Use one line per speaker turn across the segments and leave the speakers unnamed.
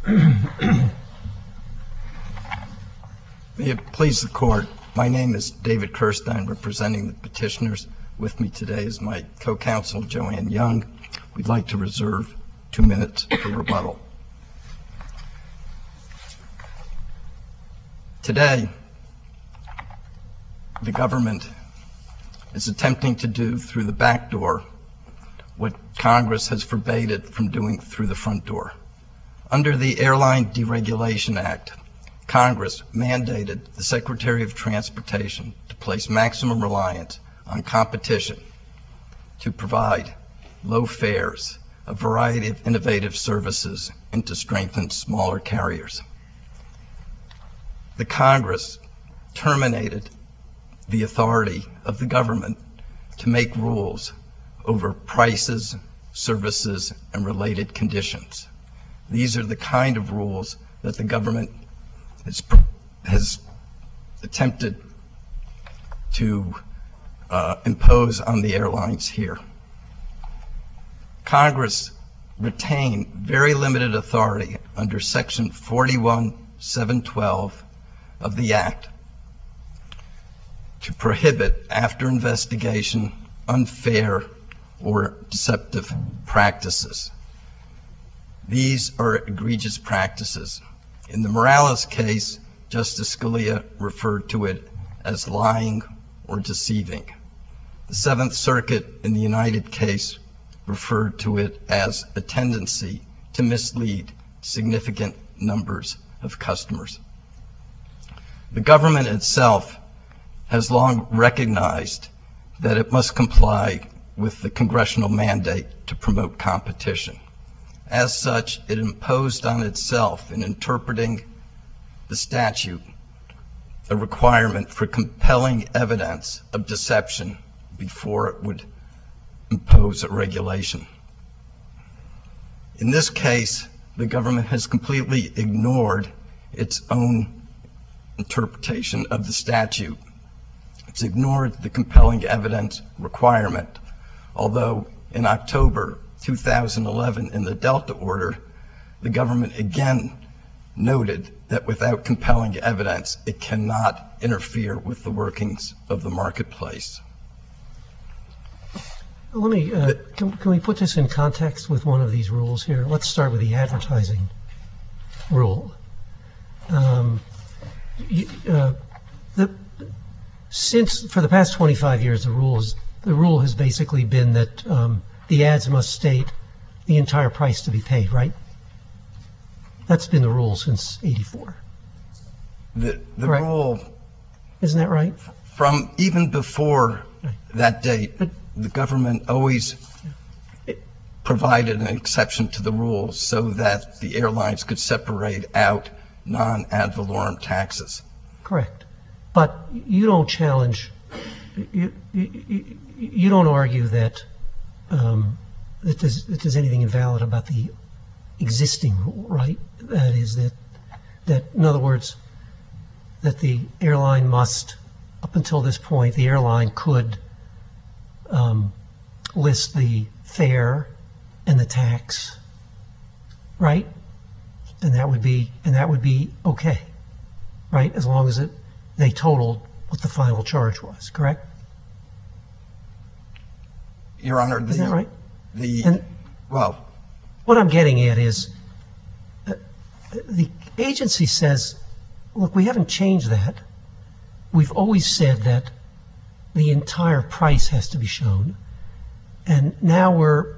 May it please the Court, my name is David Kirstein, representing the petitioners. With me today is my co-counsel, Joanne Young. We'd like to reserve 2 minutes for rebuttal. Today, the government is attempting to do through the back door what Congress has forbade it from doing through the front door. Under the Airline Deregulation Act, Congress mandated the Secretary of Transportation to place maximum reliance on competition to provide low fares, a variety of innovative services, and to strengthen smaller carriers. The Congress terminated the authority of the government to make rules over prices, services, and related conditions. These are the kind of rules that the government has attempted to impose on the airlines here. Congress retained very limited authority under Section 41-712 of the Act to prohibit, after investigation, unfair or deceptive practices. These are egregious practices. In the Morales case, Justice Scalia referred to it as lying or deceiving. The Seventh Circuit in the United case referred to it as a tendency to mislead significant numbers of customers. The government itself has long recognized that it must comply with the congressional mandate to promote competition. As such, it imposed on itself, in interpreting the statute, a requirement for compelling evidence of deception before it would impose a regulation. In this case, the government has completely ignored its own interpretation of the statute. It's ignored the compelling evidence requirement, although in October 2011, in the Delta order, the government again noted that without compelling evidence, it cannot interfere with the workings of the marketplace.
Let me, can we put this in context with one of these rules here? Let's start with the advertising rule. Since, for the past 25 years, the rule has basically been that the ads must state the entire price to be paid, right? That's been the rule since '84.
The rule,
isn't that right?
From even before that date, the government always provided an exception to the rule so that the airlines could separate out non-ad valorem taxes.
Correct. But you don't challenge, you don't argue that there's anything invalid about the existing rule, right? That is that in other words, that the airline must, up until this point, the airline could list the fare and the tax, right? And that would be okay, right? As long as they totaled what the final charge was, correct?
Your Honor,
is that right?
Well,
what I'm getting at is the agency says, look, we haven't changed that. We've always said that the entire price has to be shown, and now we're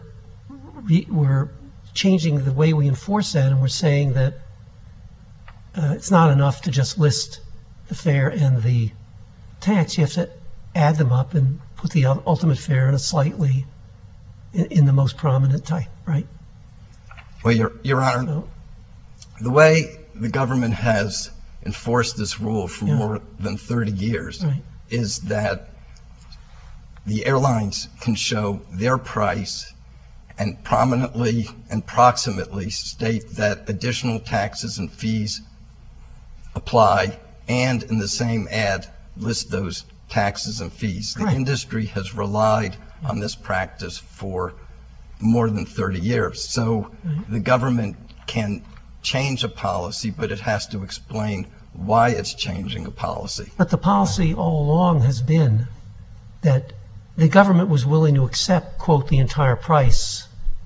changing the way we enforce that, and we're saying that it's not enough to just list the fare and the tax. You have to add them up and put the ultimate fare in a slightly in the most prominent type, right?
Well, Your Honor, the way the government has enforced this rule for more than 30 years is that the airlines can show their price and prominently and proximately state that additional taxes and fees apply, and in the same ad list those taxes and fees. The industry has relied on this practice for more than 30 years. So the government can change a policy, but it has to explain why it's changing a policy.
But the policy all along has been that the government was willing to accept, quote, the entire price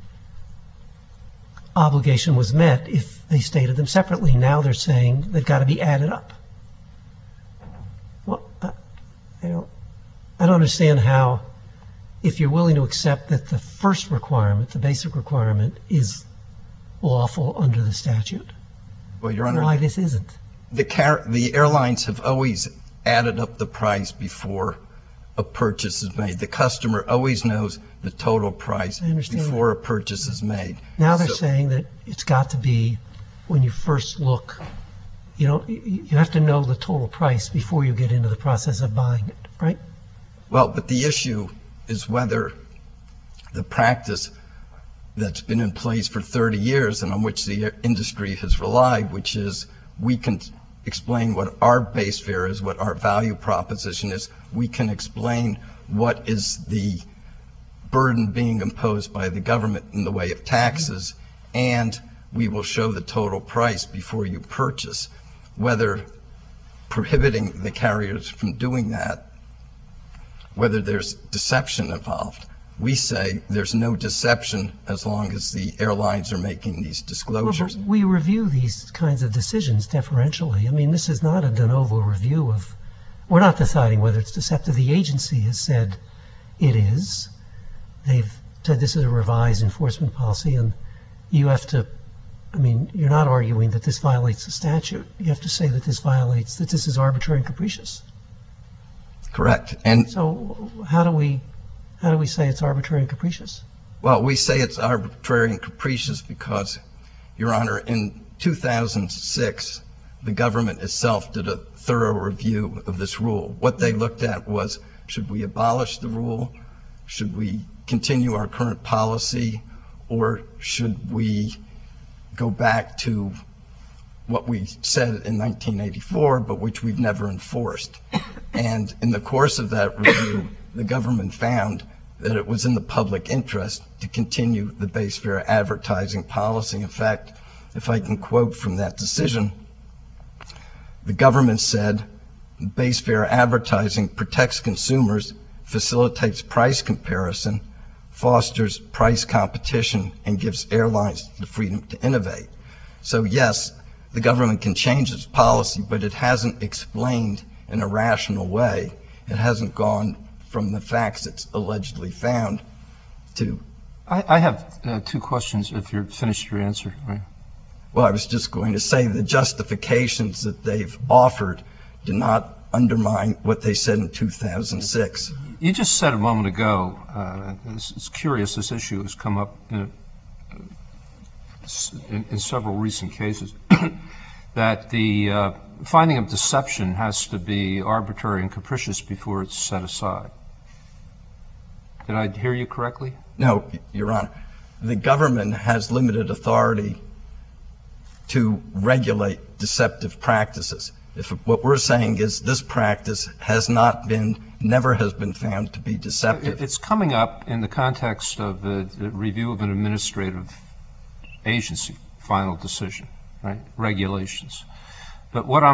obligation was met if they stated them separately. Now they're saying they've got to be added up. Well, I don't understand how, if you're willing to accept that the first requirement, the basic requirement, is lawful under the statute,
Well, Your Honor,
why this isn't.
the airlines have always added up the price before a purchase is made. The customer always knows the total price
I understand
before a purchase is made.
Now they're
So-
saying that it's got to be when you first look, you have to know the total price before you get into the process of buying it, right?
Well, but the issue is whether the practice that's been in place for 30 years and on which the industry has relied, which is we can explain what our base fare is, what our value proposition is. We can explain what is the burden being imposed by the government in the way of taxes, and we will show the total price before you purchase. Whether prohibiting the carriers from doing that, whether there's deception involved. We say there's no deception as long as the airlines are making these disclosures.
Well, but we review these kinds of decisions deferentially. I mean, this is not a de novo review of, we're not deciding whether it's deceptive. The agency has said it is. They've said this is a revised enforcement policy, and you have to, I mean, you're not arguing that this violates the statute. You have to say that this is arbitrary and capricious.
Correct. And
So how do we say it's arbitrary and capricious?
well, we say it's arbitrary and capricious because, Your Honor, in 2006, the government itself did a thorough review of this rule. What they looked at was, should we abolish the rule? Should we continue our current policy? Or should we go back to what we said in 1984, but which we've never enforced? And in the course of that review, the government found that it was in the public interest to continue the base fare advertising policy. In fact, if I can quote from that decision, the government said, base fare advertising protects consumers, facilitates price comparison, fosters price competition, and gives airlines the freedom to innovate. So yes, the government can change its policy, but it hasn't explained in a rational way. It hasn't gone from the facts it's allegedly found to...
I have two questions, if you're finished your answer. Right?
Well, I was just going to say the justifications that they've offered do not undermine what they said in 2006.
You just said a moment ago, it's curious, this issue has come up in several recent cases, that the finding of deception has to be arbitrary and capricious before it's set aside. Did I hear you correctly?
No, Your Honor. The government has limited authority to regulate deceptive practices. If what we're saying is this practice never has been found to be deceptive.
It's coming up in the context of the review of an administrative agency final decision, right? Regulations. But what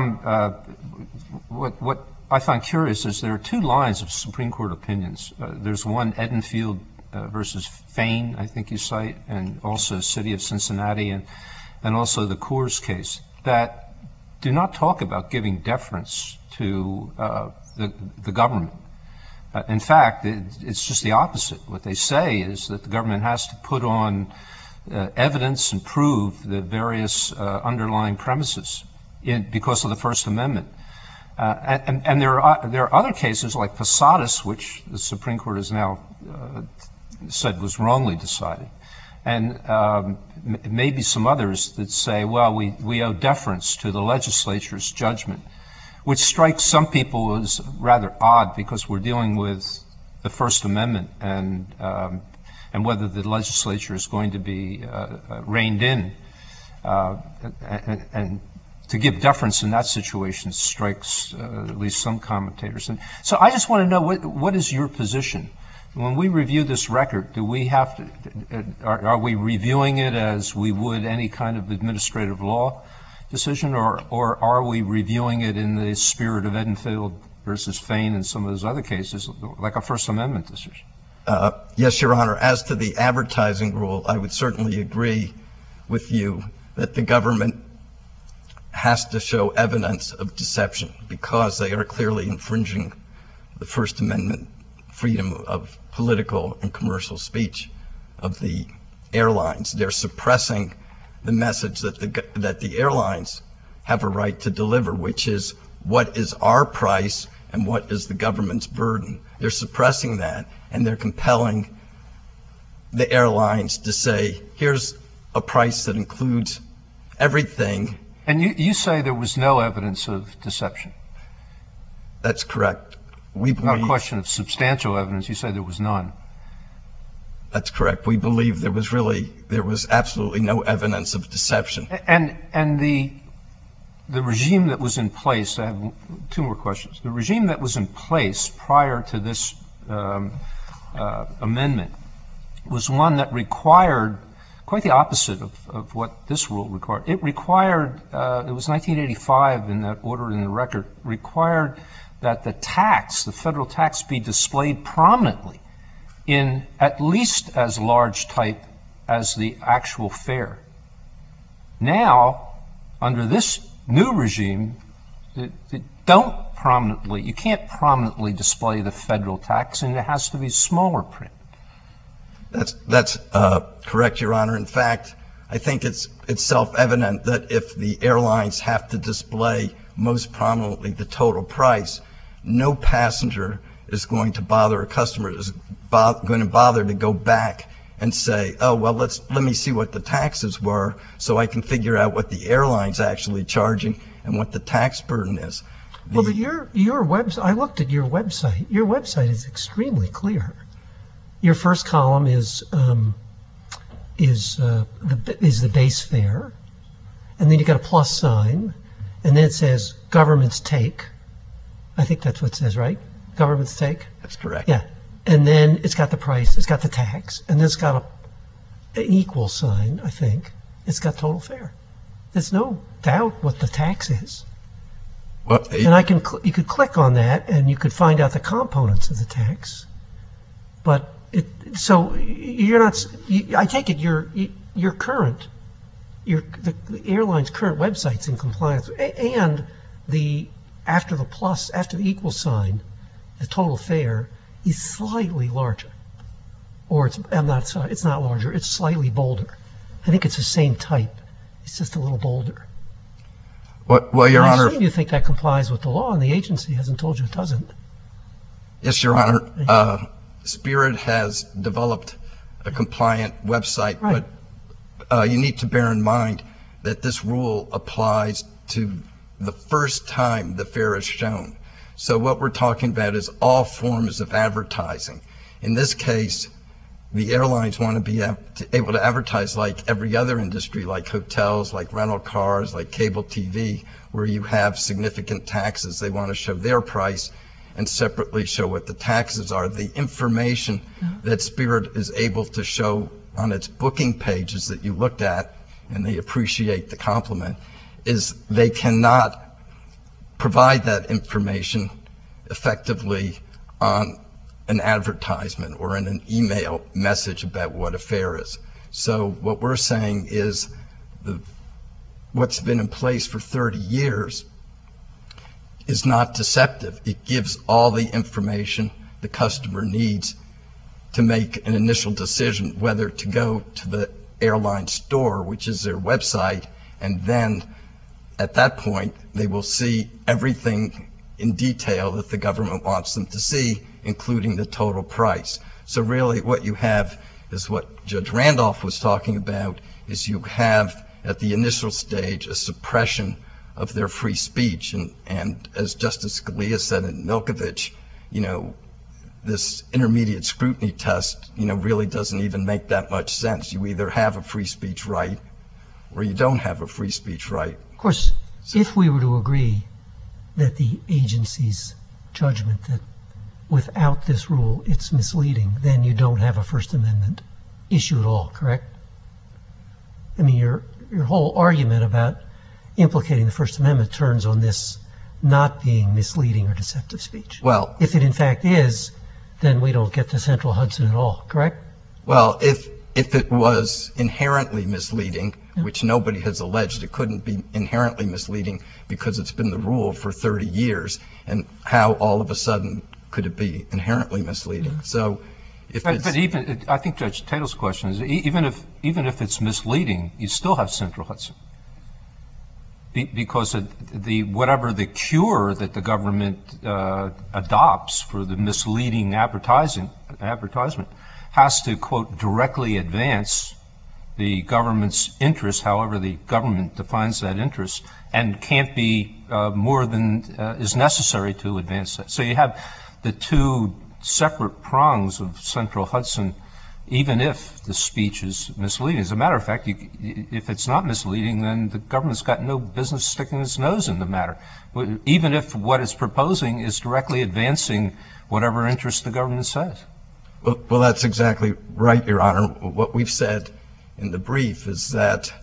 I find curious is there are two lines of Supreme Court opinions. There's one, Edenfield versus Fain, I think you cite, and also City of Cincinnati, and also the Coors case, that do not talk about giving deference to the government. In fact, it's just the opposite. What they say is that the government has to put on evidence and prove the various underlying premises because of the First Amendment. And there are other cases like Posadas, which the Supreme Court has now said was wrongly decided, and maybe some others that say, well, we owe deference to the legislature's judgment, which strikes some people as rather odd because we're dealing with the First Amendment and whether the legislature is going to be reined in, and to give deference in that situation strikes at least some commentators. And so I just want to know what is your position When we review this record, do we have to, are we reviewing it as we would any kind of administrative law decision, or are we reviewing it in the spirit of Edenfield versus Fain and some of those other cases, like a First Amendment decision?
Yes, Your Honor. As to the advertising rule, I would certainly agree with you that the government has to show evidence of deception because they are clearly infringing the First Amendment freedom of political and commercial speech of the airlines. They're suppressing the message that the airlines have a right to deliver, which is what is our price and what is the government's burden. They're suppressing that, and they're compelling the airlines to say, here's a price that includes everything.
And you say there was no evidence of deception.
That's correct.
It's not a question of substantial evidence. You say there was none.
That's correct. We believe there was absolutely no evidence of deception.
And the regime that was in place, I have two more questions. The regime that was in place prior to this amendment was one that required quite the opposite of what this rule required. It required, it was 1985 in that order in the record, required that the tax, the federal tax, be displayed prominently in at least as large type as the actual fare. Now, under this new regime, you can't prominently display the federal tax, and it has to be smaller print.
That's correct, Your Honor. In fact, I think it's self-evident that if the airlines have to display most prominently the total price, no passenger is going to bother, a customer is going to bother to go back and say, oh, well, let me see what the taxes were so I can figure out what the airline's actually charging and what the tax burden is.
Well, but your website, I looked at your website. Your website is extremely clear. Your first column is the base fare, and then you got a plus sign, and then it says government's take. I think that's what it says, right? Government's take?
That's correct.
Yeah. And then it's got the price, it's got the tax, and then it's got an equal sign, I think. It's got total fare. There's no doubt what the tax is.
Well,
And you could click on that, and you could find out the components of the tax. But so you're not. I take it your current, the airline's current website's in compliance, and after the equal sign, the total fare is slightly larger, or it's not larger. It's slightly bolder. I think it's the same type. It's just a little bolder.
Well, Your Honor,
I assume you think that complies with the law, and the agency hasn't told you it doesn't.
Yes, Your Honor. Spirit has developed a compliant website,
right.
But you need to bear in mind that this rule applies to the first time the fare is shown. So what we're talking about is all forms of advertising. In this case, the airlines want to be able to advertise like every other industry, like hotels, like rental cars, like cable TV, where you have significant taxes. They want to show their price and separately show what the taxes are. The information that Spirit is able to show on its booking pages that you looked at, and they appreciate the compliment, is they cannot provide that information effectively on an advertisement or in an email message about what a fare is. So what we're saying is what's been in place for 30 years is not deceptive. It gives all the information the customer needs to make an initial decision whether to go to the airline store, which is their website, and then at that point they will see everything in detail that the government wants them to see, including the total price. So really what you have is what Judge Randolph was talking about, is you have at the initial stage a suppression of their free speech. And as Justice Scalia said in Milkovich, this intermediate scrutiny test, really doesn't even make that much sense. You either have a free speech right or you don't have a free speech right.
Of course, if we were to agree that the agency's judgment that without this rule, it's misleading, then you don't have a First Amendment issue at all, correct? I mean, your whole argument about implicating the First Amendment turns on this not being misleading or deceptive speech.
Well,
If it in fact is, then we don't get to Central Hudson at all, correct?
well, if it was inherently misleading, which nobody has alleged, it couldn't be inherently misleading because it's been the rule for 30 years, and how all of a sudden could it be inherently misleading? So if it's...
But even, I think Judge Tatel's question is, even if it's misleading, you still have Central Hudson. Because whatever the cure that the government adopts for the misleading advertisement has to, quote, directly advance the government's interest, however the government defines that interest, and can't be more than is necessary to advance that. So you have the two separate prongs of Central Hudson, even if the speech is misleading. As a matter of fact, if it's not misleading, then the government's got no business sticking its nose in the matter, even if what it's proposing is directly advancing whatever interest the government says.
Well, that's exactly right, Your Honor. What we've said in the brief is that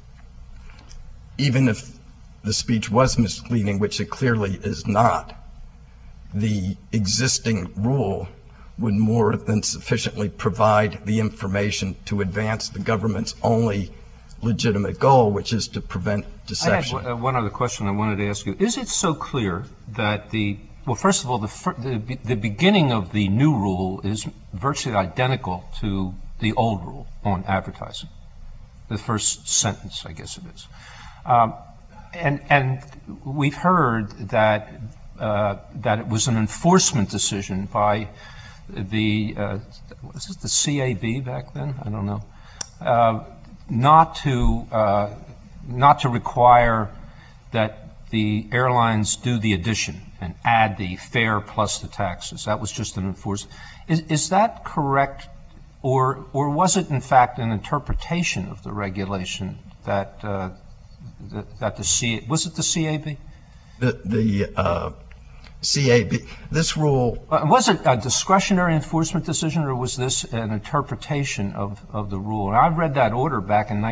even if the speech was misleading, which it clearly is not, the existing rule would more than sufficiently provide the information to advance the government's only legitimate goal, which is to prevent deception.
I had one other question I wanted to ask you. Is it so clear that well, first of all, the beginning of the new rule is virtually identical to the old rule on advertising? The first sentence, I guess it is. And we've heard that it was an enforcement decision by was it the CAB back then? I don't know. Not to require that the airlines do the addition and add the fare plus the taxes. That was just an enforcement. Is that correct, or was it in fact an interpretation of the regulation that was it the CAB?
The CAB. This rule...
was it a discretionary enforcement decision, or was this an interpretation of the rule? And I read that order back in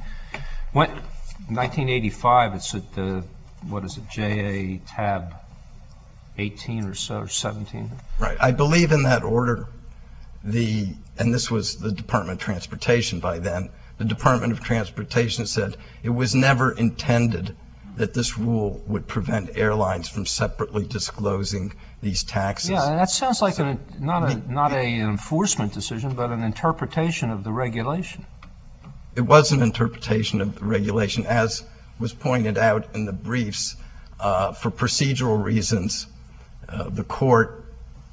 1985. It's at the, what is it, JA tab 18 or so, or 17.
Right. I believe in that order, and this was the Department of Transportation by then, the Department of Transportation said it was never intended that this rule would prevent airlines from separately disclosing these taxes.
Yeah, that sounds like not an enforcement decision, but an interpretation of the regulation.
It was an interpretation of the regulation, as was pointed out in the briefs. For procedural reasons, the court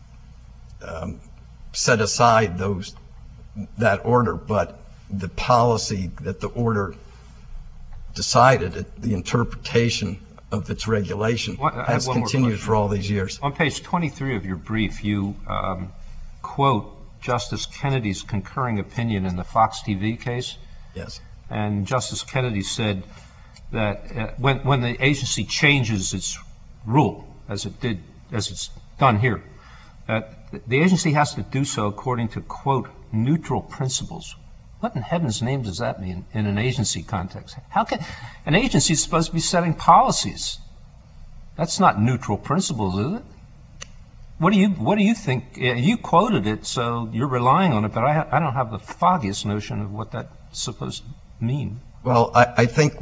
set aside that order, but the policy that the order decided, the interpretation of its regulation, has continued for all these years.
On page 23 of your brief, you quote Justice Kennedy's concurring opinion in the Fox TV case.
Yes.
And Justice Kennedy said that when the agency changes its rule, as it's done here, that the agency has to do so according to, quote, neutral principles. What in heaven's name does that mean in an agency context? How can an agency is supposed to be setting policies? That's not neutral principles, is it? What do you think? You quoted it, so you're relying on it, but I don't have the foggiest notion of what that's supposed to mean.
Well, I think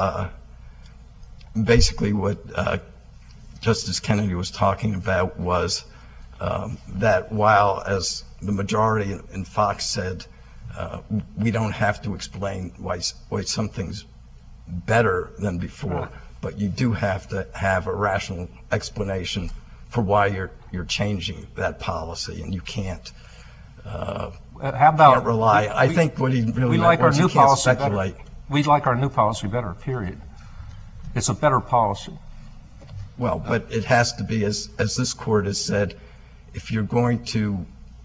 basically what Justice Kennedy was talking about was that while, as the majority in Fox said, we don't have to explain why something's better than before, but you do have to have a rational explanation for why you're changing that policy, and you can't rely. I think what he really meant was you can't speculate.
We'd like our new policy better, period. It's a better policy.
Well, but it has to be, as this court has said, if you're going to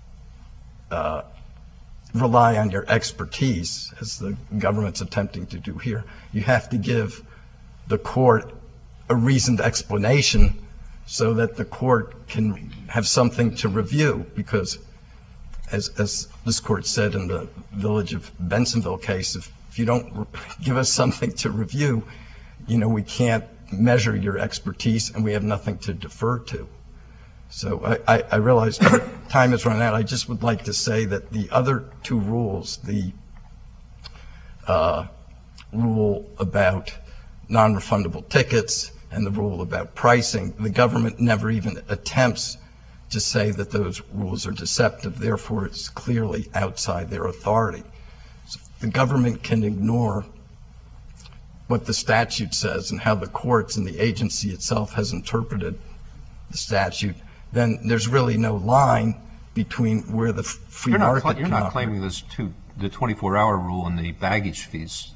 rely on your expertise, as the government's attempting to do here, you have to give the court a reasoned explanation so that the court can have something to review, because as this court said in the Village of Bensonville case, if you don't give us something to review, we can't measure your expertise and we have nothing to defer to. So I realize time is running out. I just would like to say that the other two rules, the rule about non-refundable tickets and the rule about pricing, the government never even attempts to say that those rules are deceptive. Therefore, it's clearly outside their authority. So the government can ignore what the statute says and how the courts and the agency itself has interpreted the statute. Then there's really no line between where the free market can
You're not
operate.
claiming the 24-hour rule and the baggage fees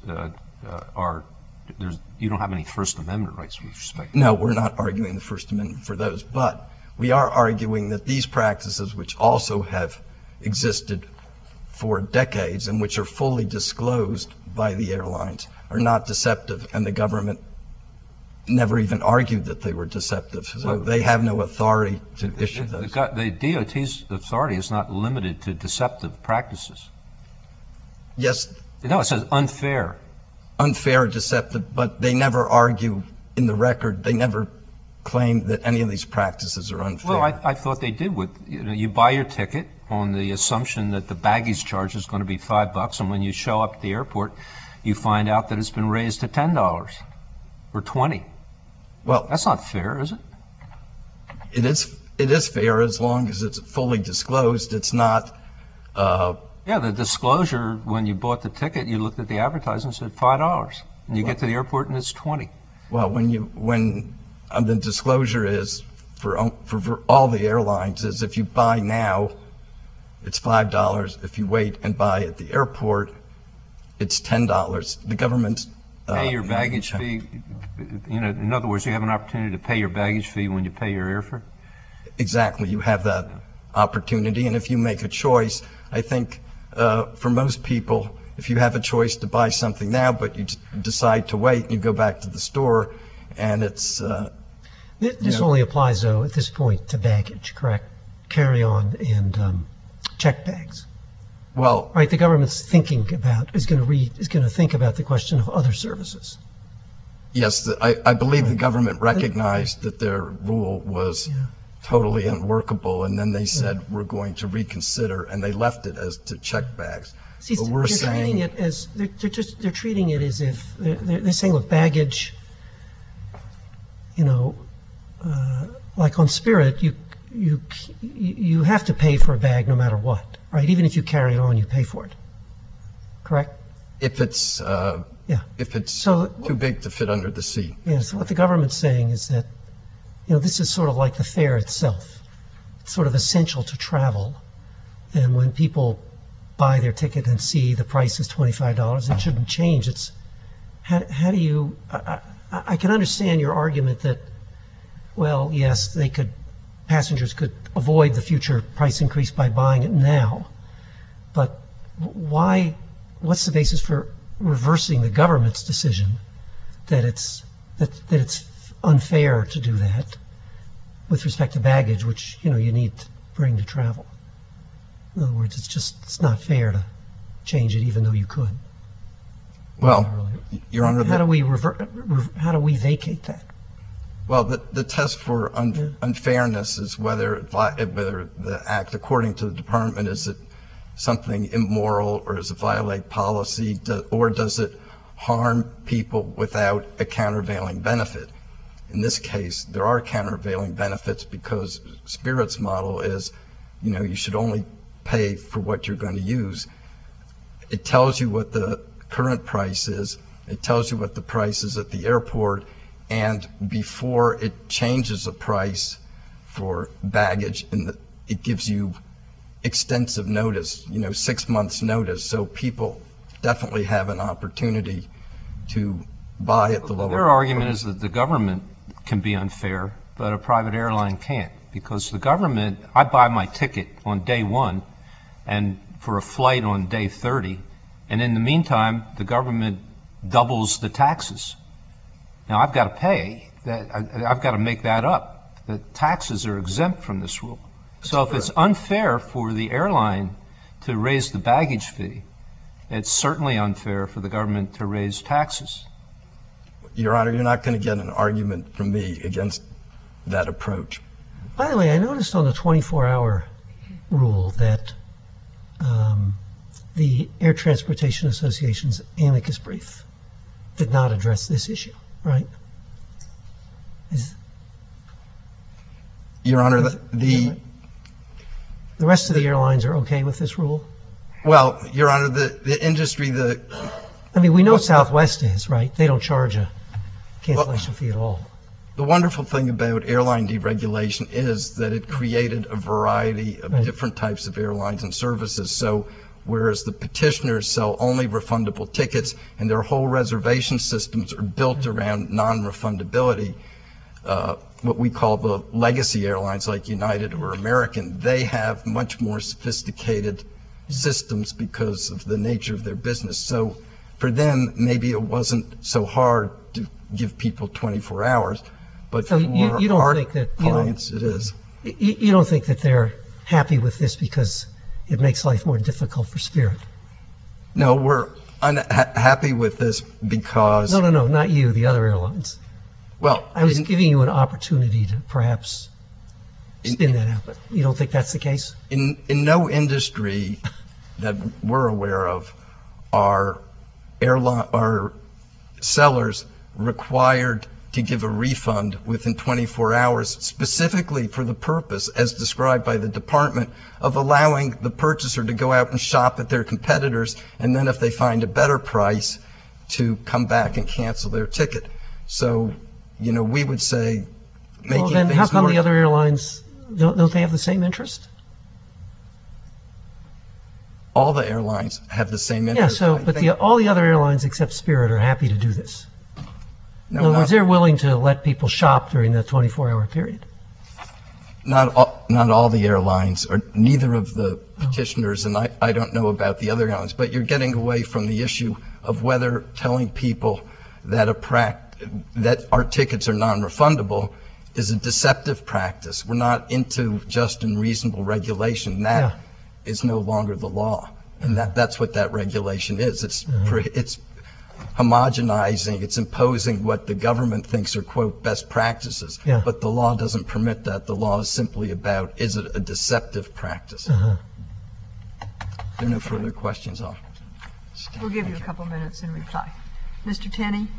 you don't have any First Amendment rights with respect to.
No, we're not arguing the First Amendment for those, but we are arguing that these practices, which also have existed for decades and which are fully disclosed by the airlines, are not deceptive, and the government never even argued that they were deceptive. So they have no authority to issue those.
The DOT's authority is not limited to deceptive practices.
Yes,
No, it says unfair.
unfair, deceptive, but they never argue in the record, they never claim that any of these practices are unfair.
Well, I thought they did with, you buy your ticket on the assumption that the baggage charge is going to be $5, and when you show up at the airport, you find out that it's been raised to $10 or $20.
Well,
That's not fair, is it?
it is fair as long as it's fully disclosed. It's not,
Yeah, the disclosure, when you bought the ticket, you looked at the advertisement and said $5, and you get to the airport and it's $20.
well, when the disclosure is for all the airlines is if you buy now, it's $5. If you wait and buy at the airport, it's $10. The government's
Pay your baggage fee. In other words, you have an opportunity to pay your baggage fee when you pay your airfare.
Exactly, you have that opportunity, and if you make a choice, I think for most people, if you have a choice to buy something now, but you decide to wait, and you go back to the store, and it's
This only applies, though, at this point to baggage, correct? Carry-on and check bags.
well,
Right, the government's is going to think about the question of other services.
yes, I believe the government recognized that their rule was totally unworkable, and then they said, we're going to reconsider, and they left it as to check bags.
See,
But we're saying,
they're treating it as if they're saying, look, baggage, like on Spirit, you have to pay for a bag no matter what, right? Even if you carry it on, you pay for it. Correct?
if it's
So
too big to fit under the seat.
yeah, so what the government's saying is that this is sort of like the fare itself. It's sort of essential to travel, and when people buy their ticket and see the price is $25, it shouldn't change. It's how do you? I can understand your argument that, well, yes, passengers could avoid the future price increase by buying it now, but why? What's the basis for reversing the government's decision that it's unfair to do that with respect to baggage, which you need to bring to travel? In other words, it's not fair to change it, even though you could.
Well, Your Honor,
How do we vacate that?
well, the test for unfairness is whether the act, according to the department, is it something immoral, or does it violate policy, or does it harm people without a countervailing benefit? In this case, there are countervailing benefits because Spirit's model is, you should only pay for what you're going to use. It tells you what the current price is. It tells you what the price is at the airport, and before it changes the price for baggage, it gives you extensive notice, 6 months notice, so people definitely have an opportunity to buy at the lower.
Their argument is that the government can be unfair, but a private airline can't, because the government, I buy my ticket on day 1 and for a flight on day 30, and in the meantime, the government doubles the taxes. Now, I've got to pay that. I've got to make that up. that taxes are exempt from this rule. So if it's unfair for the airline to raise the baggage fee, it's certainly unfair for the government to raise taxes.
Your Honor, you're not going to get an argument from me against that approach.
By the way, I noticed on the 24-hour rule that the Air Transportation Association's amicus brief did not address this issue, right?
Your Honor, the
rest of the airlines are okay with this rule?
Well, Your Honor, the industry,
I mean, we know Southwest is, right? They don't charge a cancellation fee at all.
The wonderful thing about airline deregulation is that it created a variety of different types of airlines and services. So whereas the petitioners sell only refundable tickets and their whole reservation systems are built around non-refundability, what we call the legacy airlines like United or American, they have much more sophisticated systems because of the nature of their business. So for them, maybe it wasn't so hard to give people 24 hours, but
so
for
you don't
our
think that,
clients, it is.
You don't think that they're happy with this because it makes life more difficult for Spirit?
No, we're unhappy with this because...
No, not you, the other airlines.
Well,
I was giving you an opportunity to perhaps spin that out, but you don't think that's the case?
In no industry that we're aware of are sellers required to give a refund within 24 hours specifically for the purpose, as described by the department, of allowing the purchaser to go out and shop at their competitors, and then if they find a better price, to come back and cancel their ticket. So, you know, we would say making
well, then
things
how come
more...
the other airlines, don't they have the same interest?
All the airlines have the same interest.
Yeah, so, but all the other airlines except Spirit are happy to do this.
No,
in other words, they're willing to let people shop during that 24-hour period.
Not all the airlines, or neither of the petitioners, and I don't know about the other airlines, but you're getting away from the issue of whether telling people that our tickets are non-refundable is a deceptive practice. We're not into just and reasonable regulation. That is no longer the law, and that's what that regulation is. It's homogenizing, it's imposing what the government thinks are, quote, best practices. Yeah. But the law doesn't permit that. The law is simply about, is it a deceptive practice? There are no further questions.
We'll give you a couple minutes in reply. Mr. Tenney?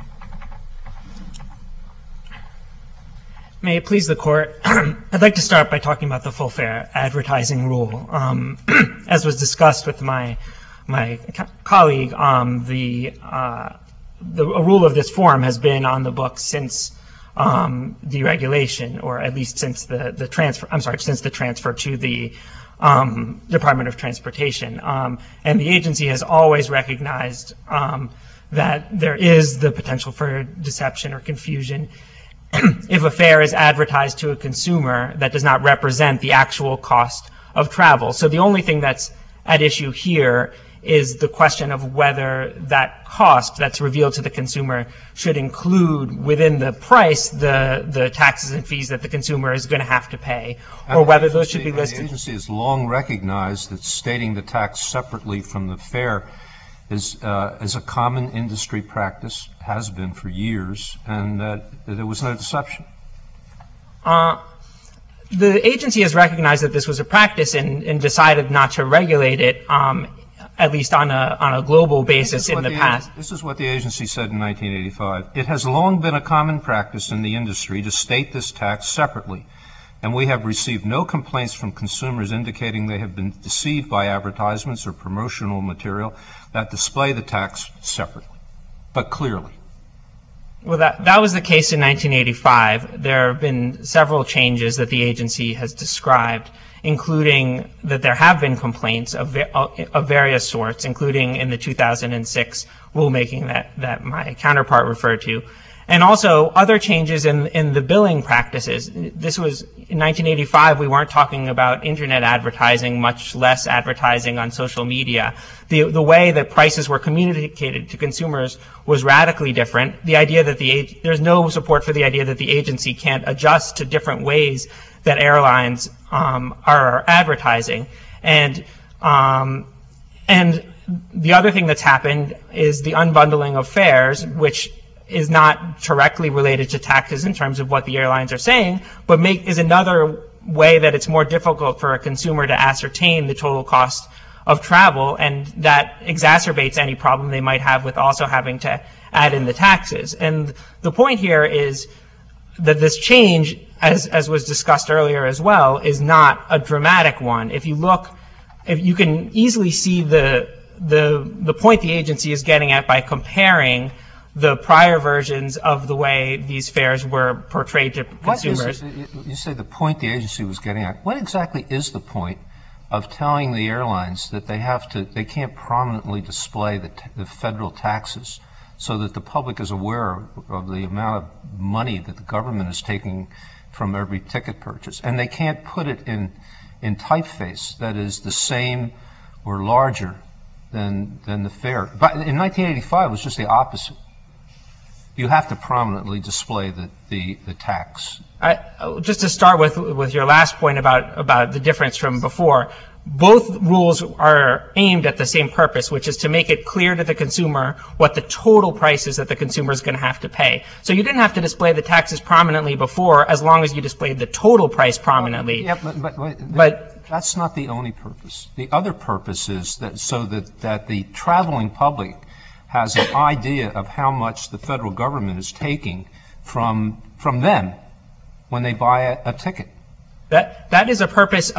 May it please the Court, I'd like to start by talking about the full fare advertising rule. As was discussed with my colleague, a rule of this form has been on the books since deregulation, or at least since the transfer to the Department of Transportation. And the agency has always recognized that there is the potential for deception or confusion if a fare is advertised to a consumer that does not represent the actual cost of travel. So the only thing that's at issue here is the question of whether that cost that's revealed to the consumer should include within the price the taxes and fees that the consumer is going to have to pay, or whether those should be listed.
The agency has long recognized that stating the tax separately from the fare is a common industry practice, has been for years, and that there was no deception.
The agency has recognized that this was a practice and decided not to regulate it, at least on a global basis in the past.
This is what the agency said in 1985. It has long been a common practice in the industry to state this tax separately, and we have received no complaints from consumers indicating they have been deceived by advertisements or promotional material that display the tax separately, but clearly.
Well, that was the case in 1985. There have been several changes that the agency has described, including that there have been complaints of various sorts, including in the 2006 rulemaking that my counterpart referred to, And also other changes in the billing practices. This was in 1985. We weren't talking about internet advertising, much less advertising on social media. The way that prices were communicated to consumers was radically different. The idea that there's no support for the idea that the agency can't adjust to different ways that airlines are advertising. And the other thing that's happened is the unbundling of fares, which is not directly related to taxes in terms of what the airlines are saying, but is another way that it's more difficult for a consumer to ascertain the total cost of travel, and that exacerbates any problem they might have with also having to add in the taxes. And the point here is that this change, as was discussed earlier as well, is not a dramatic one. If you can easily see the point the agency is getting at by comparing the prior versions of the way these fares were portrayed to consumers.
You say the point the agency was getting at. What exactly is the point of telling the airlines that they can't prominently display the federal taxes so that the public is aware of the amount of money that the government is taking from every ticket purchase, and they can't put it in typeface that is the same or larger than the fare? But in 1985, it was just the opposite. You have to prominently display the tax.
Just to start with your last point about the difference from before, both rules are aimed at the same purpose, which is to make it clear to the consumer what the total price is that the consumer is going to have to pay. So you didn't have to display the taxes prominently before, as long as you displayed the total price prominently.
Yeah, but that's not the only purpose. The other purpose is that the traveling public has an idea of how much the federal government is taking from them when they buy a ticket.
That is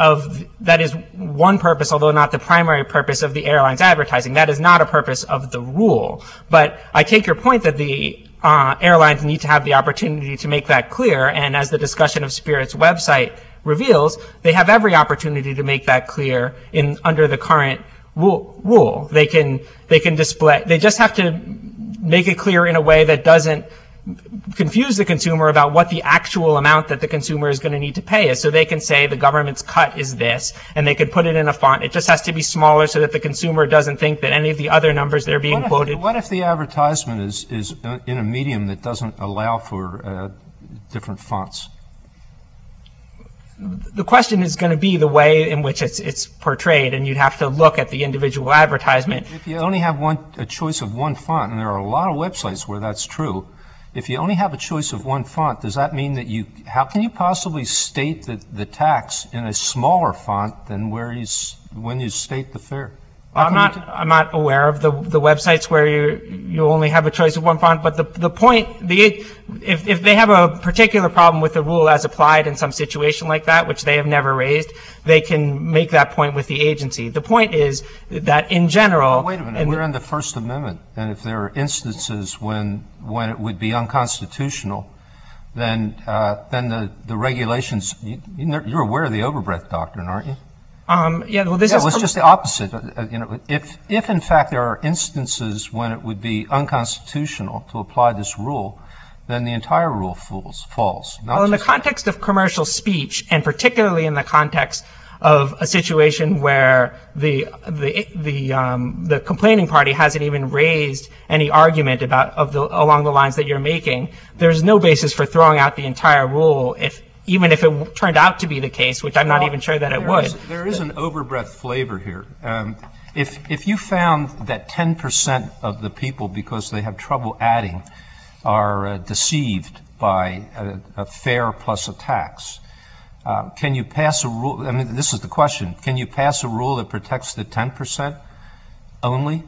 one purpose, although not the primary purpose of the airline's advertising. That is not a purpose of the rule. But I take your point that the airlines need to have the opportunity to make that clear, and as the discussion of Spirit's website reveals, they have every opportunity to make that clear under the current rule. They can display. They just have to make it clear in a way that doesn't confuse the consumer about what the actual amount that the consumer is going to need to pay is. So they can say the government's cut is this, and they can put it in a font. It just has to be smaller so that the consumer doesn't think that any of the other numbers that are being quoted.
What if the advertisement is in a medium that doesn't allow for different fonts?
The question is going to be the way in which it's portrayed, and you'd have to look at the individual advertisement.
If you only have a choice of one font, and there are a lot of websites where that's true, if you only have a choice of one font, does that mean that how can you possibly state the tax in a smaller font than when you state the fare?
I'm not aware of the websites where you only have a choice of one font, but the point, if they have a particular problem with the rule as applied in some situation like that, which they have never raised, they can make that point with the agency. The point is that in general.
Wait a minute, we're in the First Amendment, and if there are instances when it would be unconstitutional, then the regulations. You're aware of the overbreadth doctrine, aren't you?
It's
just the opposite. If in fact there are instances when it would be unconstitutional to apply this rule, then the entire rule falls.
Well, in the context of commercial speech, and particularly in the context of a situation where the complaining party hasn't even raised any argument along the lines that you're making, there's no basis for throwing out the entire rule even if it turned out to be the case, which I'm not even sure that it would.
There is an overbreadth flavor here. If you found that 10% of the people, because they have trouble adding, are deceived by a fare plus a tax, can you pass a rule? I mean, this is the question. Can you pass a rule that protects the 10% only?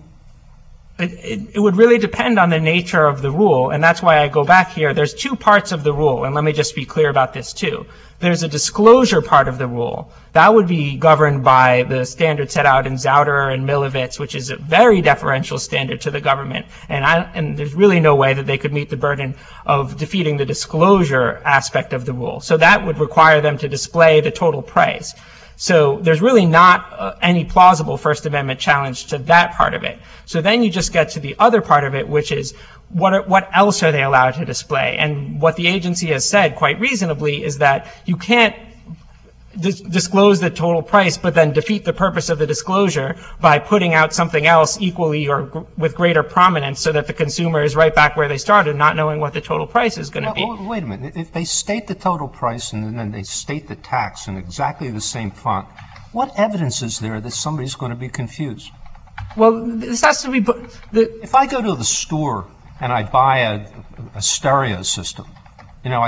It would really depend on the nature of the rule, and that's why I go back here. There's two parts of the rule, and let me just be clear about this too. There's a disclosure part of the rule. That would be governed by the standard set out in Zauderer and Milovitz, which is a very deferential standard to the government, and there's really no way that they could meet the burden of defeating the disclosure aspect of the rule. So that would require them to display the total price. So there's really not any plausible First Amendment challenge to that part of it. So then you just get to the other part of it, which is what else are they allowed to display? And what the agency has said quite reasonably is that you can't disclose the total price, but then defeat the purpose of the disclosure by putting out something else equally or with greater prominence so that the consumer is right back where they started, not knowing what the total price is going to be.
Well, wait a minute. If they state the total price and then they state the tax in exactly the same font, what evidence is there that somebody's going to be confused?
Well, this has to be
If I go to the store and I buy a stereo system, you know,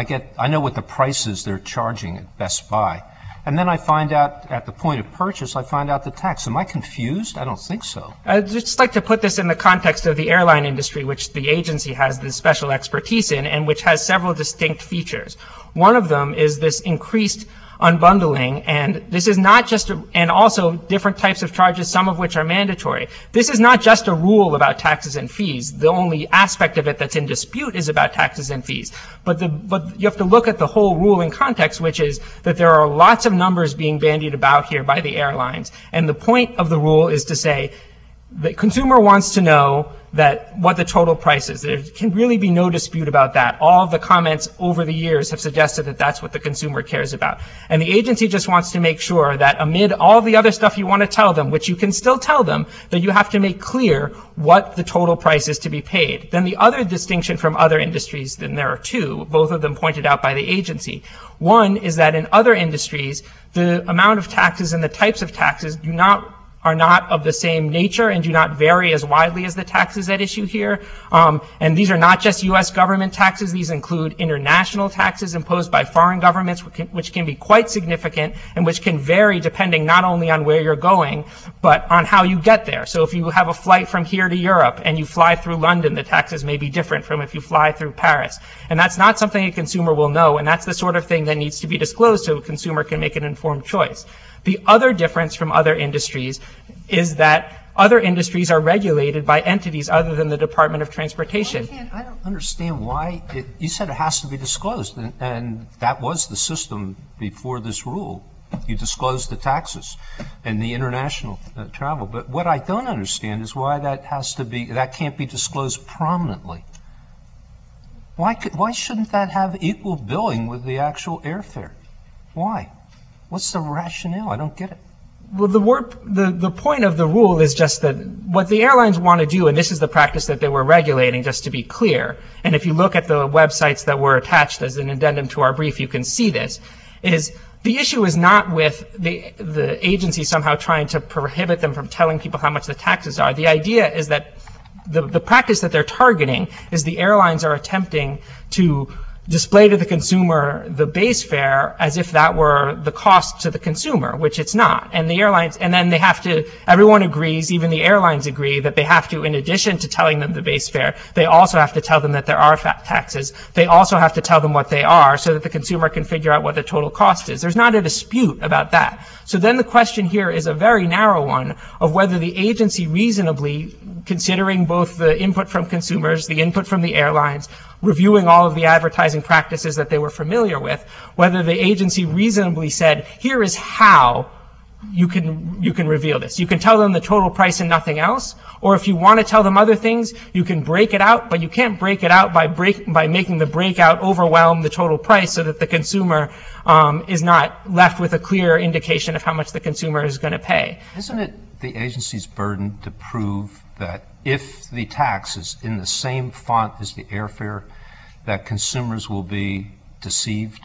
I know what the prices they're charging at Best Buy. And then I find out at the point of purchase, I find out the tax. Am I confused? I don't think so.
I'd just like to put this in the context of the airline industry, which the agency has this special expertise in and which has several distinct features. One of them is this increased unbundling, and this is not just and also different types of charges, some of which are mandatory. This is not just a rule about taxes and fees. The only aspect of it that's in dispute is about taxes and fees. But you have to look at the whole rule in context, which is that there are lots of numbers being bandied about here by the airlines. And the point of the rule is to say the consumer wants to know what the total price is. There can really be no dispute about that. All of the comments over the years have suggested that that's what the consumer cares about. And the agency just wants to make sure that amid all the other stuff you want to tell them, which you can still tell them, that you have to make clear what the total price is to be paid. Then the other distinction from other industries, then there are two, both of them pointed out by the agency. One is that in other industries, the amount of taxes and the types of taxes are not of the same nature and do not vary as widely as the taxes at issue here. And these are not just U.S. government taxes. These include international taxes imposed by foreign governments, which can be quite significant and which can vary depending not only on where you're going, but on how you get there. So if you have a flight from here to Europe and you fly through London, the taxes may be different from if you fly through Paris. And that's not something a consumer will know, and that's the sort of thing that needs to be disclosed so a consumer can make an informed choice. The other difference from other industries is that other industries are regulated by entities other than the Department of Transportation.
I don't understand why you said it has to be disclosed, and that was the system before this rule. You disclose the taxes and the international travel. But what I don't understand is why that can't be disclosed prominently. Why shouldn't that have equal billing with the actual airfare? Why? What's the rationale? I don't get it.
Well, the point of the rule is just that what the airlines want to do, and this is the practice that they were regulating, just to be clear, and if you look at the websites that were attached as an addendum to our brief, you can see this, is the issue is not with the agency somehow trying to prohibit them from telling people how much the taxes are. The idea is that the practice that they're targeting is the airlines are attempting to display to the consumer the base fare as if that were the cost to the consumer, which it's not. And the airlines, and then they have to, everyone agrees, even the airlines agree, that they have to, in addition to telling them the base fare, they also have to tell them that there are taxes. They also have to tell them what they are so that the consumer can figure out what the total cost is. There's not a dispute about that. So then the question here is a very narrow one of whether the agency reasonably, considering both the input from consumers, the input from the airlines, reviewing all of the advertising practices that they were familiar with, whether the agency reasonably said, here is how you can reveal this. You can tell them the total price and nothing else, or if you want to tell them other things, you can break it out, but you can't break it out by making the breakout overwhelm the total price so that the consumer is not left with a clear indication of how much the consumer is going to pay.
Isn't it the agency's burden to prove that if the tax is in the same font as the airfare, that consumers will be deceived?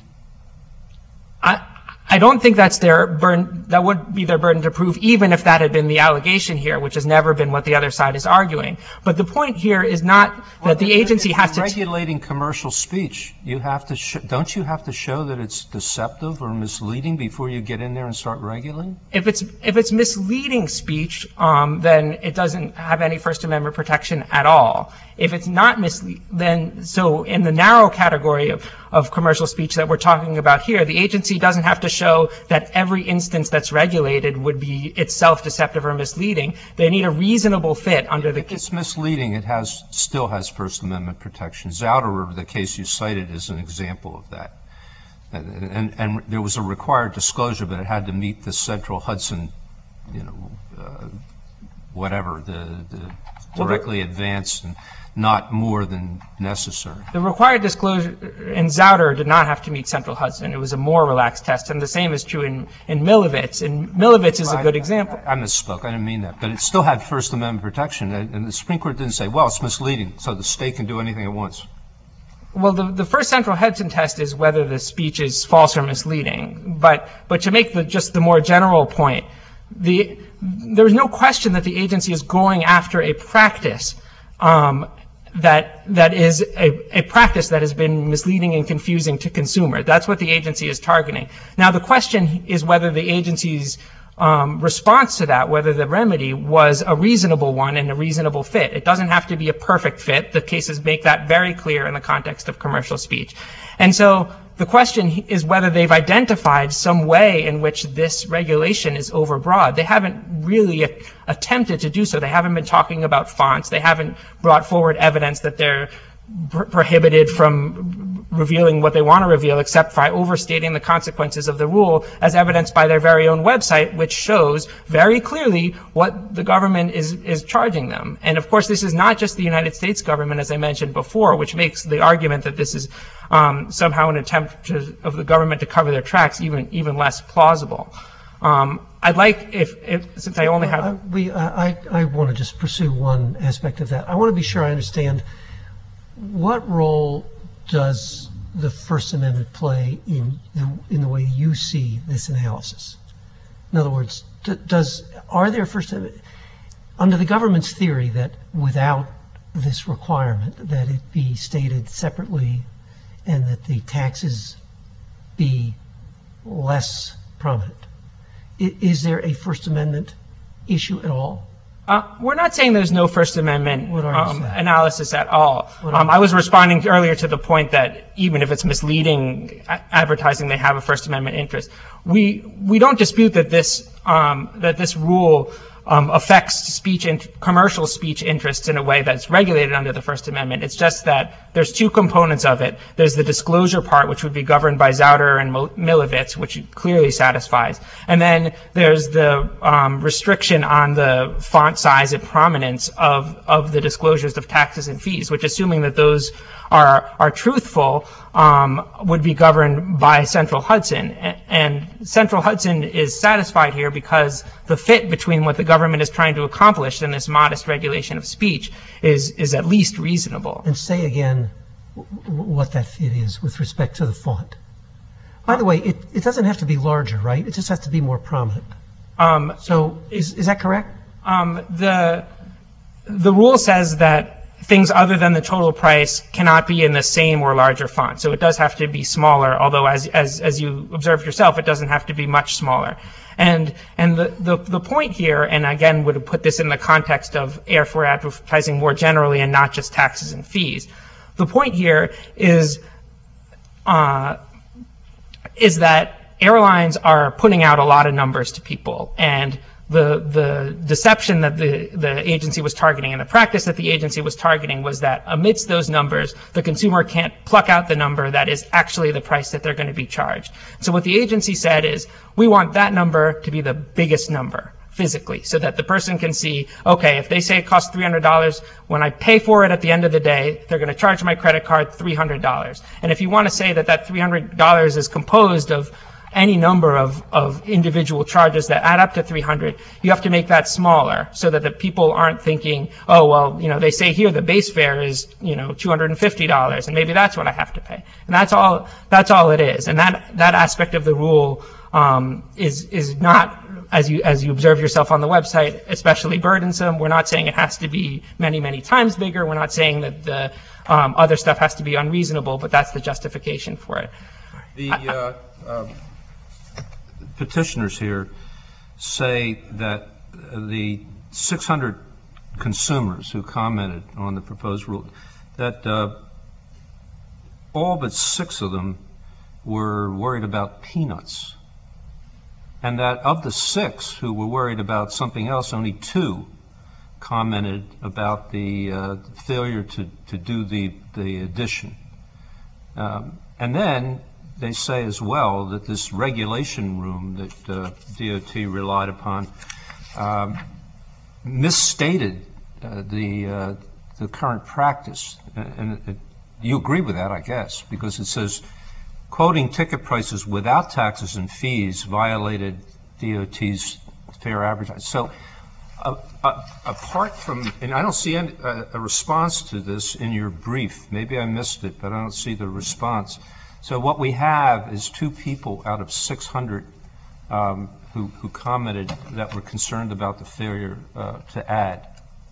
I don't think that's their burden. That would be their burden to prove, even if that had been the allegation here, which has never been what the other side is arguing. But the point here is not that the agency has to
regulating commercial speech. You have to don't you have to show that it's deceptive or misleading before you get in there and start regulating?
If it's misleading speech, then it doesn't have any First Amendment protection at all. If it's not misleading, then so in the narrow category of commercial speech that we're talking about here, the agency doesn't have to show that every instance that's regulated would be itself deceptive or misleading. They need a reasonable fit under the...
If it's misleading, it still has First Amendment protection. Zouderer, the case you cited, is an example of that. And there was a required disclosure, but it had to meet the Central Hudson, whatever, the directly advanced and not more than necessary.
The required disclosure in Zouder did not have to meet Central Hudson. It was a more relaxed test, and the same is true in Milovitz. And Milovitz is a good example.
I misspoke. I didn't mean that. But it still had First Amendment protection, and the Supreme Court didn't say, well, it's misleading, so the state can do anything it wants.
Well, the first Central Hudson test is whether the speech is false or misleading. But to make just the more general point, there is no question that the agency is going after a practice that is a practice that has been misleading and confusing to consumer. That's what the agency is targeting. Now, the question is whether the agency's response to that, whether the remedy was a reasonable one and a reasonable fit. It doesn't have to be a perfect fit. The cases make that very clear in the context of commercial speech. And so the question is whether they've identified some way in which this regulation is overbroad. They haven't really attempted to do so. They haven't been talking about fonts. They haven't brought forward evidence that they're prohibited from revealing what they want to reveal, except by overstating the consequences of the rule, as evidenced by their very own website, which shows very clearly what the government is charging them. And of course, this is not just the United States government, as I mentioned before, which makes the argument that this is somehow an attempt of the government to cover their tracks even less plausible. I'd like, since I only have...
I want to just pursue one aspect of that. I want to be sure I understand what role does the First Amendment play in the way you see this analysis? In other words, are there First Amendment, under the government's theory that without this requirement that it be stated separately and that the taxes be less prominent, is there a First Amendment issue at all?
We're not saying there's no First Amendment analysis at all.
What
I was responding earlier to the point that even if it's misleading advertising, they have a First Amendment interest. We don't dispute that this rule affects commercial speech interests in a way that's regulated under the First Amendment. It's just that there's two components of it. There's the disclosure part, which would be governed by Zouder and Milovitz, which it clearly satisfies. And then there's the restriction on the font size and prominence of the disclosures of taxes and fees, which, assuming that those are truthful, would be governed by Central Hudson. And Central Hudson is satisfied here because the fit between what the government is trying to accomplish in this modest regulation of speech is at least reasonable.
And say again what that fit is with respect to the font. By the way, it doesn't have to be larger, right? It just has to be more prominent. So is that correct?
The rule says that things other than the total price cannot be in the same or larger font. So it does have to be smaller, although as you observed yourself, it doesn't have to be much smaller. And the point here, and again would put this in the context of for advertising more generally and not just taxes and fees, the point here is that airlines are putting out a lot of numbers to people, and the deception that the agency was targeting and the practice that the agency was targeting was that amidst those numbers, the consumer can't pluck out the number that is actually the price that they're going to be charged. So what the agency said is, we want that number to be the biggest number physically, so that the person can see, okay, if they say it costs $300, when I pay for it at the end of the day, they're going to charge my credit card $300. And if you want to say that $300 is composed of any number of individual charges that add up to $300, you have to make that smaller so that the people aren't thinking, oh, well, they say here the base fare is, $250, and maybe that's what I have to pay. And that's all it is. And that aspect of the rule is not, as you observe yourself on the website, especially burdensome. We're not saying it has to be many, many times bigger. We're not saying that the other stuff has to be unreasonable, but that's the justification for it.
The petitioners here say that the 600 consumers who commented on the proposed rule, that all but 6 of them were worried about peanuts, and that of the 6 who were worried about something else, only 2 commented about the failure to do the addition. And then they say as well that this regulation room that DOT relied upon misstated the current practice. And you agree with that, I guess, because it says, quoting ticket prices without taxes and fees violated DOT's fair advertising. So apart from, and I don't see a response to this in your brief. Maybe I missed it, but I don't see the response. So what we have is 2 people out of 600 who commented that were concerned about the failure to add.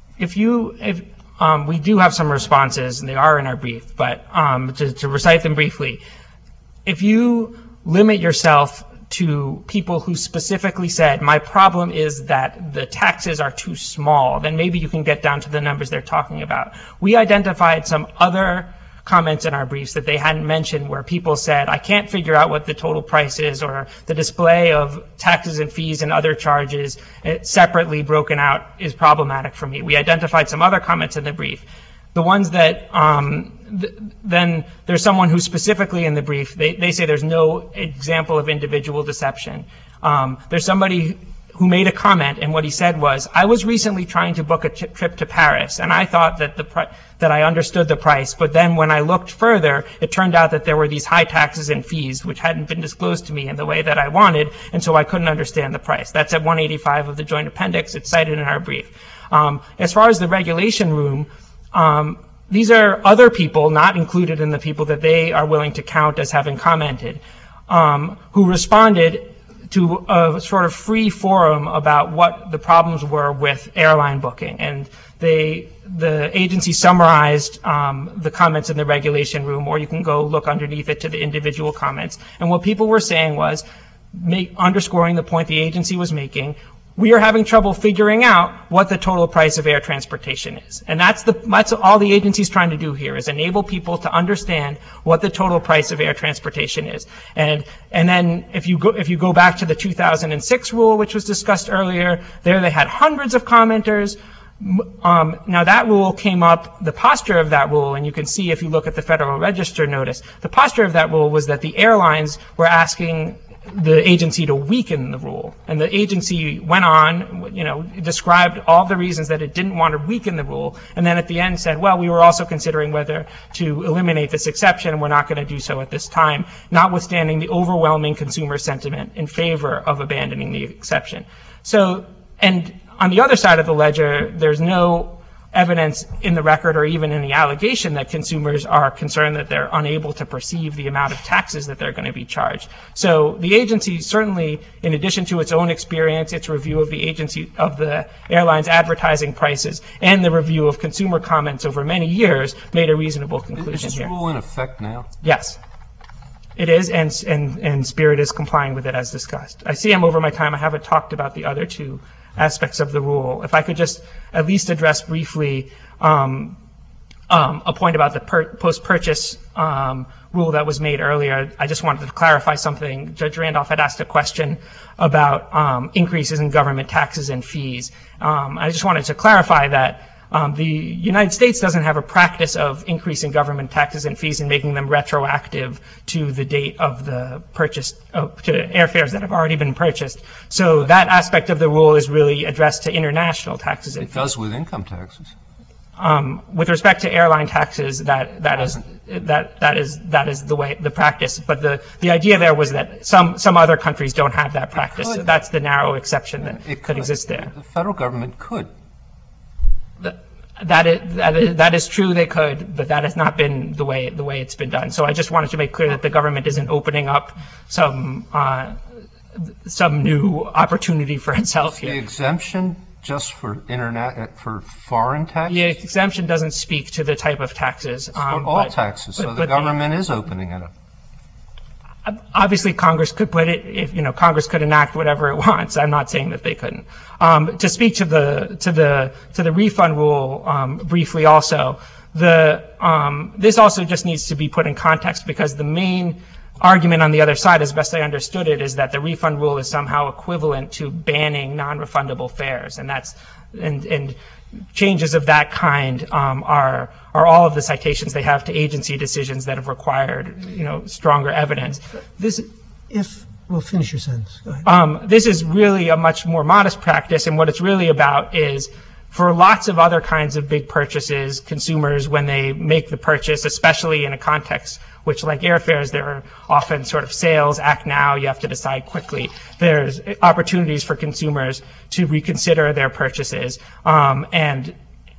We do have some responses, and they are in our brief, but to recite them briefly, if you limit yourself to people who specifically said, my problem is that the taxes are too small, then maybe you can get down to the numbers they're talking about. We identified some other comments in our briefs that they hadn't mentioned where people said, I can't figure out what the total price is, or the display of taxes and fees and other charges separately broken out is problematic for me. We identified some other comments in the brief. The ones that, then there's someone who specifically in the brief, they say there's no example of individual deception. There's somebody who made a comment, and what he said was, I was recently trying to book a trip to Paris, and I thought that that I understood the price, but then when I looked further, it turned out that there were these high taxes and fees which hadn't been disclosed to me in the way that I wanted, and so I couldn't understand the price. That's at 185 of the Joint Appendix. It's cited in our brief. As far as the regulation room, these are other people, not included in the people that they are willing to count as having commented, who responded to a sort of free forum about what the problems were with airline booking. And the agency summarized the comments in the regulation room, or you can go look underneath it to the individual comments. And what people were saying was, underscoring the point the agency was making, we are having trouble figuring out what the total price of air transportation is. And that's all the agency's trying to do here, is enable people to understand what the total price of air transportation is. And then if you go back to the 2006 rule, which was discussed earlier, there they had hundreds of commenters. Now that rule came up, the posture of that rule, and you can see if you look at the Federal Register notice, the posture of that rule was that the airlines were asking the agency to weaken the rule. And the agency went on, described all the reasons that it didn't want to weaken the rule, and then at the end said, well, we were also considering whether to eliminate this exception, and we're not going to do so at this time, notwithstanding the overwhelming consumer sentiment in favor of abandoning the exception. So, and on the other side of the ledger, there's no evidence in the record or even in the allegation that consumers are concerned that they're unable to perceive the amount of taxes that they're going to be charged. So the agency certainly, in addition to its own experience, its review of the airline's advertising prices, and the review of consumer comments over many years, made a reasonable conclusion
here. Is this rule in effect now?
Yes. It is, and Spirit is complying with it as discussed. I see I'm over my time. I haven't talked about the other two aspects of the rule. If I could just at least address briefly a point about the post-purchase rule that was made earlier. I just wanted to clarify something. Judge Randolph had asked a question about increases in government taxes and fees. I just wanted to clarify that the United States doesn't have a practice of increasing government taxes and fees and making them retroactive to the date of the purchase, to airfares that have already been purchased. So that aspect of the rule is really addressed to international taxes and fees.
It does with income taxes.
With respect to airline taxes, that is the practice. But the idea there was that some other countries don't have that practice. So that's the narrow exception that could exist there.
The federal government could.
That is true, they could, but that has not been the way it's been done. So I just wanted to make clear that the government isn't opening up some new opportunity for itself here.
The exemption just for foreign taxes?
The exemption doesn't speak to the type of taxes.
For all taxes, so the government is opening it up.
Obviously, Congress could put it. Congress could enact whatever it wants. I'm not saying that they couldn't. To speak to the refund rule briefly, also, this also just needs to be put in context because the main argument on the other side, as best I understood it, is that the refund rule is somehow equivalent to banning non-refundable fares, and changes of that kind are all of the citations they have to agency decisions that have required, stronger evidence.
We'll finish your sentence. Go ahead.
This is really a much more modest practice, and what it's really about is, for lots of other kinds of big purchases, consumers, when they make the purchase, especially in a context which, like airfares, there are often sort of sales, act now, you have to decide quickly. There's opportunities for consumers to reconsider their purchases, and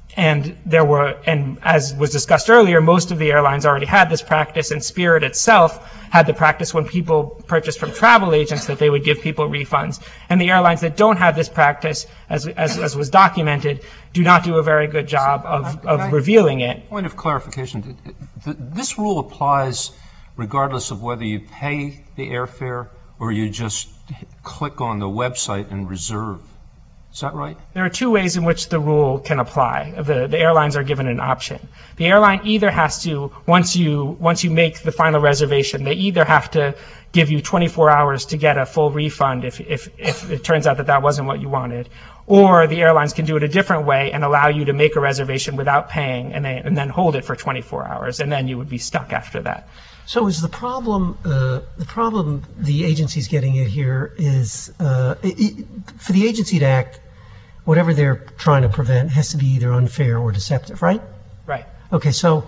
as was discussed earlier, most of the airlines already had this practice, and Spirit itself had the practice when people purchased from travel agents that they would give people refunds. And the airlines that don't have this practice, as was documented, do not do a very good job of revealing it.
Point of clarification. This rule applies regardless of whether you pay the airfare or you just click on the website and reserve. Is that right?
There are two ways in which the rule can apply. The airlines are given an option. The airline either has to, once you make the final reservation, they either have to give you 24 hours to get a full refund if it turns out that wasn't what you wanted, or the airlines can do it a different way and allow you to make a reservation without paying and then hold it for 24 hours, and then you would be stuck after that.
So is the problem the agency's getting at here is for the agency to act, whatever they're trying to prevent has to be either unfair or deceptive, right?
Right.
Okay, so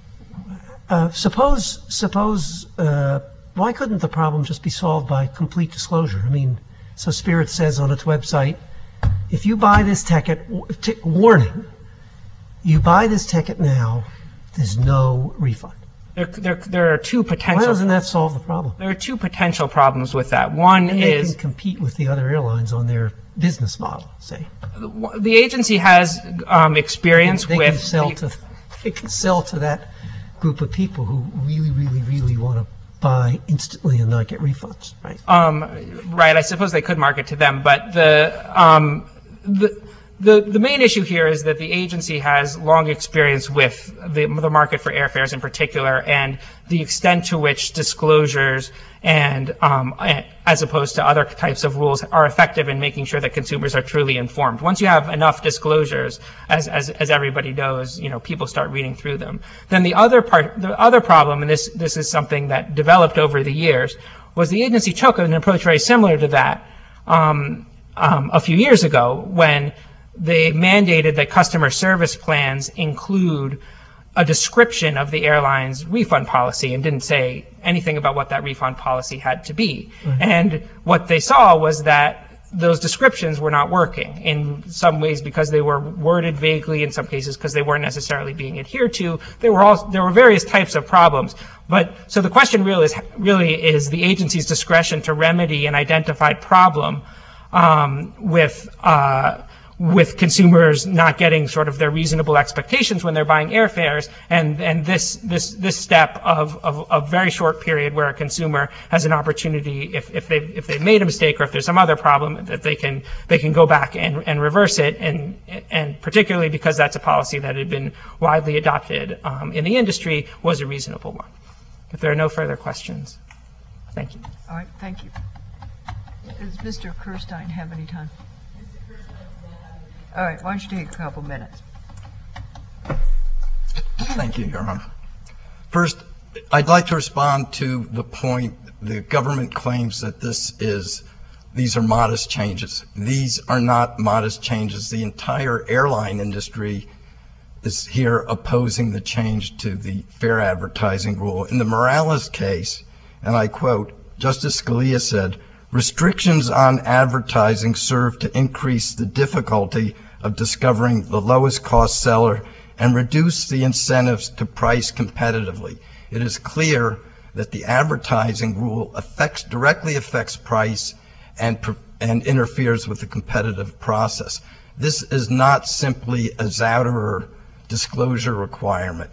suppose why couldn't the problem just be solved by complete disclosure? I mean, so Spirit says on its website, if you buy this ticket, warning, you buy this ticket now, there's no refund.
There are two potential.
Why doesn't that solve the problem?
There are two potential problems with that. One
and they
is
can compete with the other airlines on their business model. Say
the agency has experience
they
with.
They can sell to that group of people who really, really, really want to buy instantly and not get refunds, right?
Right. I suppose they could market to them, but the main issue here is that the agency has long experience with the market for airfares in particular, and the extent to which disclosures and as opposed to other types of rules are effective in making sure that consumers are truly informed. Once you have enough disclosures, as everybody knows, people start reading through them. Then the other problem, and this is something that developed over the years, was the agency took an approach very similar to that a few years ago when they mandated that customer service plans include a description of the airline's refund policy and didn't say anything about what that refund policy had to be. Mm-hmm. And what they saw was that those descriptions were not working, in some ways because they were worded vaguely, in some cases because they weren't necessarily being adhered to. There were various types of problems. So the question really is the agency's discretion to remedy an identified problem with consumers not getting sort of their reasonable expectations when they're buying airfares, and this step of a very short period where a consumer has an opportunity, if they've made a mistake or if there's some other problem, that they can go back and reverse it, and particularly because that's a policy that had been widely adopted in the industry, was a reasonable one. If there are no further questions, thank you.
All right, thank you. Does Mr. Kirstein have any time? All right, why don't you take a couple minutes?
Thank you, Your Honor. First, I'd like to respond to the point the government claims that these are modest changes. These are not modest changes. The entire airline industry is here opposing the change to the fair advertising rule. In the Morales case, and I quote, Justice Scalia said, "Restrictions on advertising serve to increase the difficulty of discovering the lowest cost seller and reduce the incentives to price competitively. It is clear that the advertising rule directly affects price and interferes with the competitive process." This is not simply a Zouderer disclosure requirement.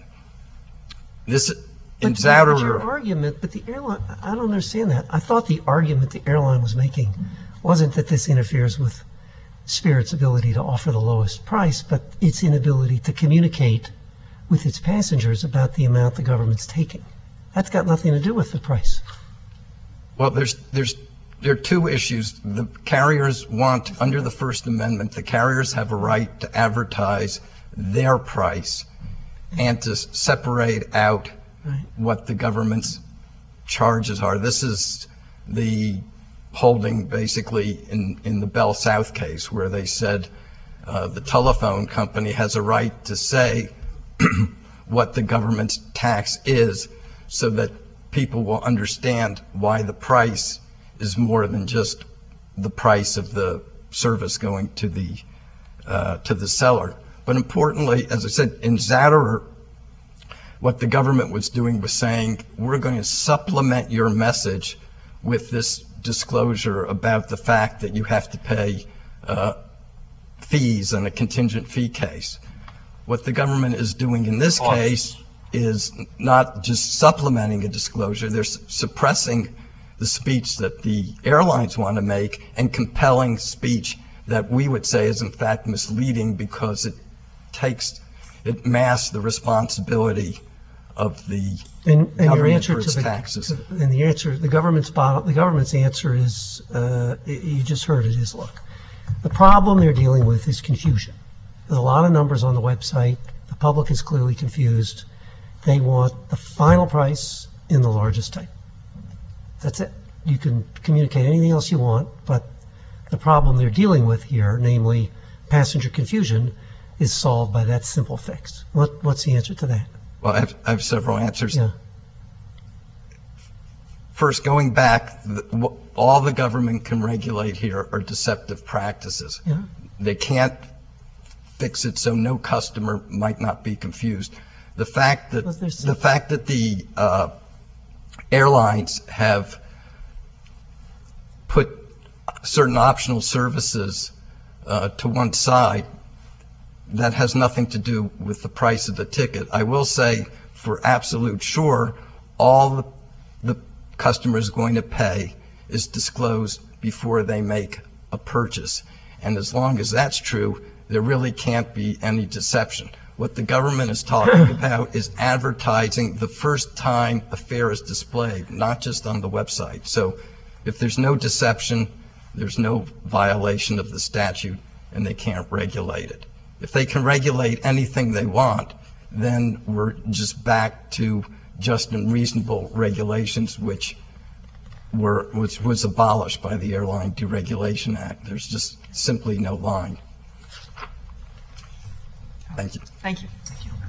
But your argument, but the airline, I don't understand that. I thought the argument the airline was making wasn't that this interferes with Spirit's ability to offer the lowest price, but its inability to communicate with its passengers about the amount the government's taking. That's got nothing to do with the price.
Well, there are two issues. The carriers want, under the First Amendment, the carriers have a right to advertise their price and to separate out
Right.
what the government's charges are. This is the holding basically in the Bell South case, where they said the telephone company has a right to say what the government's tax is, so that people will understand why the price is more than just the price of the service going to the seller. But importantly, as I said, in Zatterer, what the government was doing was saying, we're going to supplement your message with this disclosure about the fact that you have to pay fees in a contingent fee case. What the government is doing in this case is not just supplementing a disclosure, they're suppressing the speech that the airlines want to make and compelling speech that we would say is in fact misleading, because it masks the responsibility of the
And your
government
answer
for its
to
taxes.
the government's answer is, you just heard it, is, look, the problem they're dealing with is confusion. There's a lot of numbers on the website. The public is clearly confused. They want the final price in the largest type. That's it. You can communicate anything else you want, but the problem they're dealing with here, namely passenger confusion, is solved by that simple fix. What's the answer to that?
Well, I have several answers.
Yeah.
First, going back, all the government can regulate here are deceptive practices.
Yeah.
They can't fix it so no customer might not be confused. The fact that the airlines have put certain optional services to one side, that has nothing to do with the price of the ticket. I will say, for absolute sure, all the customer is going to pay is disclosed before they make a purchase. And as long as that's true, there really can't be any deception. What the government is talking about is advertising the first time a fare is displayed, not just on the website. So if there's no deception, there's no violation of the statute, and they can't regulate it. If they can regulate anything they want, then we're just back to just and reasonable regulations, which was abolished by the Airline Deregulation Act. There's just simply no line. Thank you.
Thank you.